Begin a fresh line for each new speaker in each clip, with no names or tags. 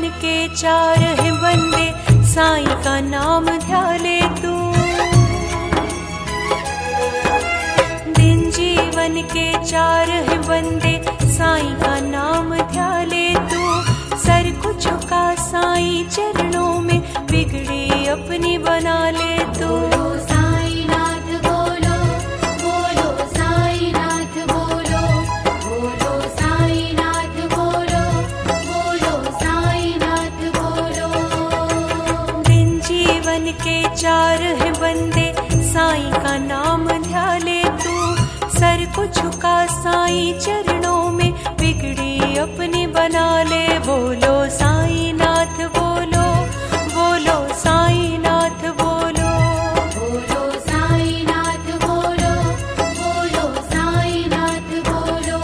जीवन के चार है बंदे, साईं का नाम ध्या ले तू। दिन जीवन के चार है बंदे, साईं का नाम ध्या ले तू। सर को झुका साईं चरणों में, बिगड़ी अपनी बना ले तू। के चार है बंदे, साईं का नाम ध्या ले तू। सर को झुका साईं चरणों में, बिगड़ी अपनी बना ले। बोलो साईं नाथ बोलो, बोलो साईं नाथ बोलो,
बोलो साईं नाथ बोलो, बोलो साईं नाथ बोलो।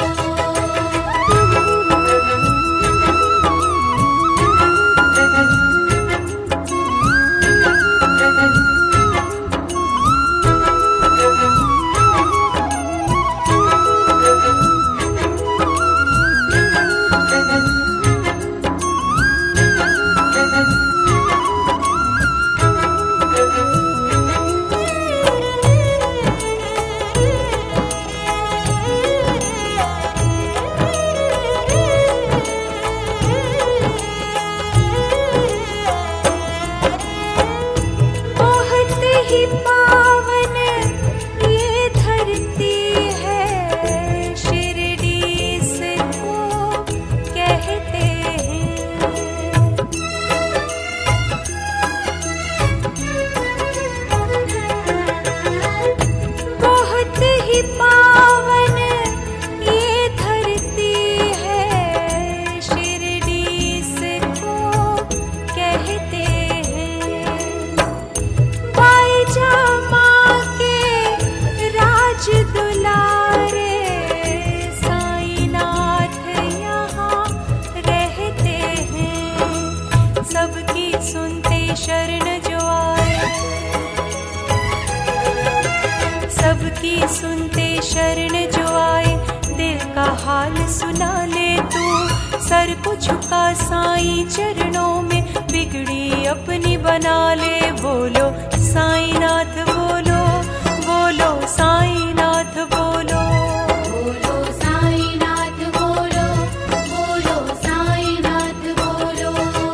सबकी सुनते शरण जो आए, दिल का हाल सुना ले तू। सर को झुका साईं चरणों में, बिगड़ी अपनी बना ले। बोलो साईं नाथ बोलो, बोलो साईं नाथ बोलो,
बोलो साईं नाथ बोलो, बोलो साईं नाथ बोलो।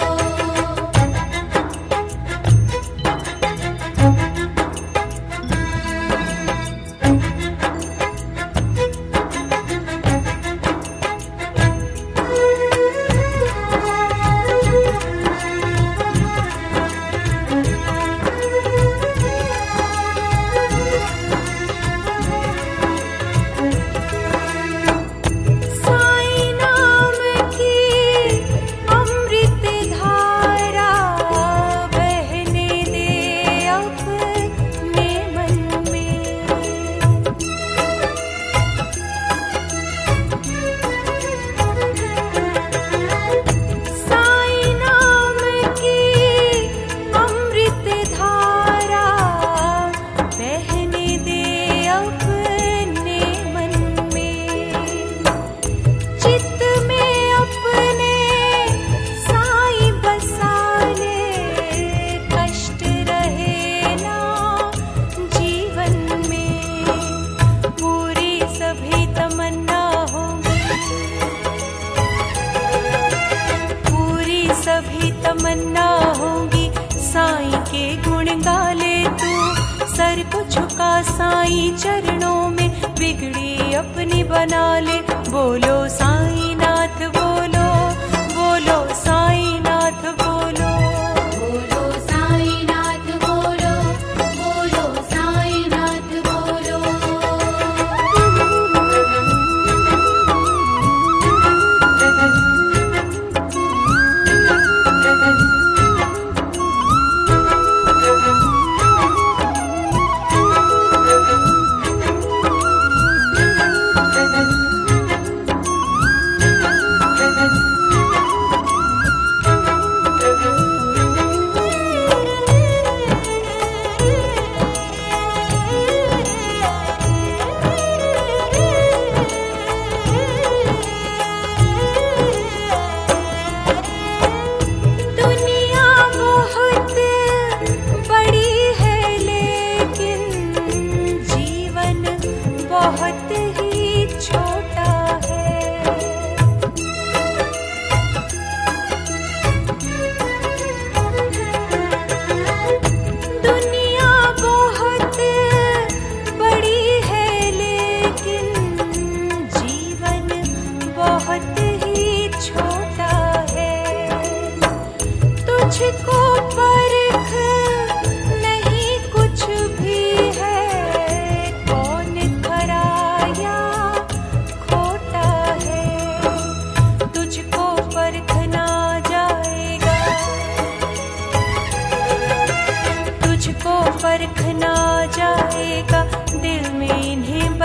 सभी तमन्ना होगी, साईं के गुण गा ले तू। सर को झुका साईं चरणों में, बिगड़ी अपनी बना ले। बोलो साईं नाथ बोलो, बोलो साईं नाथ बोलो,
बोलो साईं नाथ बोलो, बोलो साईं नाथ बोलो।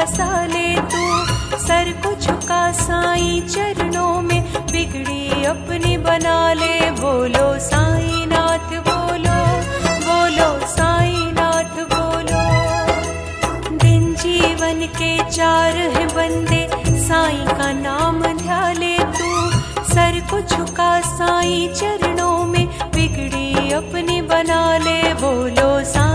बसा ले तू। सर को झुका साईं चरणों में, बिगड़ी अपनी बना ले। बोलो साईं नाथ बोलो, बोलो साईं नाथ बोलो। दिन जीवन के 4 हैं बंदे, साईं का नाम ध्या ले तू। सर को झुका साईं चरणों में, बिगड़ी अपनी बना ले। बोलो साईं